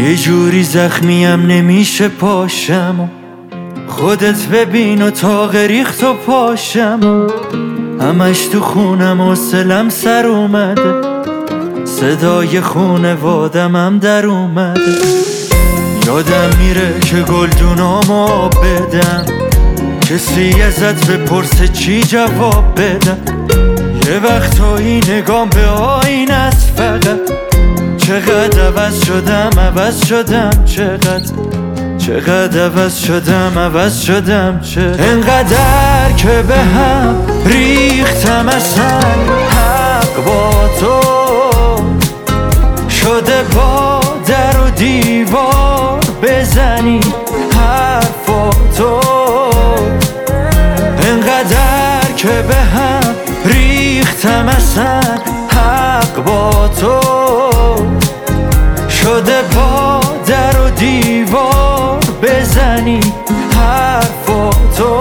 یه جوری زخمیم نمیشه پاشم، خودت ببین و تاق ریخت و پاشم، همش تو خونم و حوصلم سر اومده، صدای خونوادم هم در اومده. یادم میره که گلدونامو آب بدم، کسی ازت بپرسه چی جواب بدم. یه وقتایی نگام به آینه است فقط، چقدر عوض شدم چقدر عوض شدم انقدر که به هم ریختم اصلا حق با تو شده، با در و دیوار بزنی حرفاتو. انقدر که به هم ریختم اصلا حق با تو شده، با در و دیوار بزنی حرفاتو.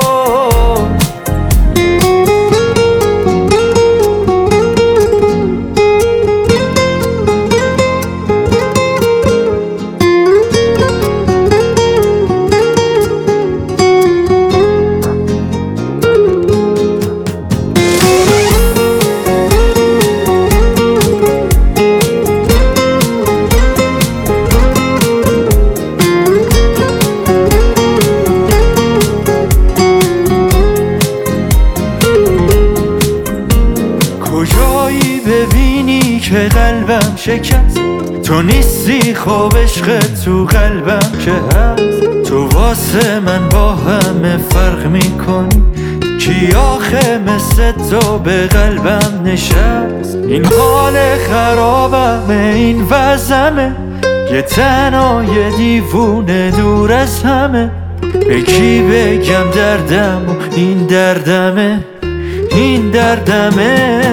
کجایی ببینی که قلبم شکست، تو نیستی خب عشق تو قلبم که هست. تو واسه من با همه فرق میکنی، کی آخه مثل تو به قلبم نشست. این حال خرابمه، این وضعمه، یه تنها یه دیوونه دور از همه. به کی بگم دردم و این دردمه، این دردمه.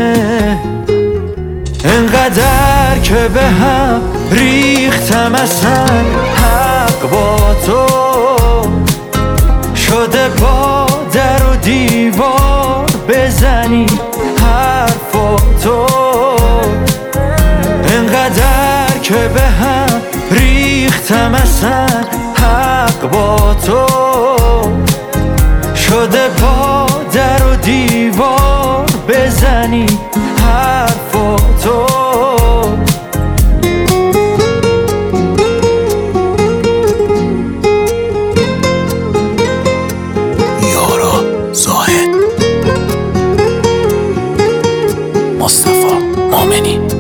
انقدر که به هم ریختم اصلا حق با تو شده، با در و دیوار بزنی حرفاتو. انقدر که به هم ریختم اصلا حق با تو شده، با در و دیوار بزنی حرفاتو. یارا زاهد، مصطفی مومنی.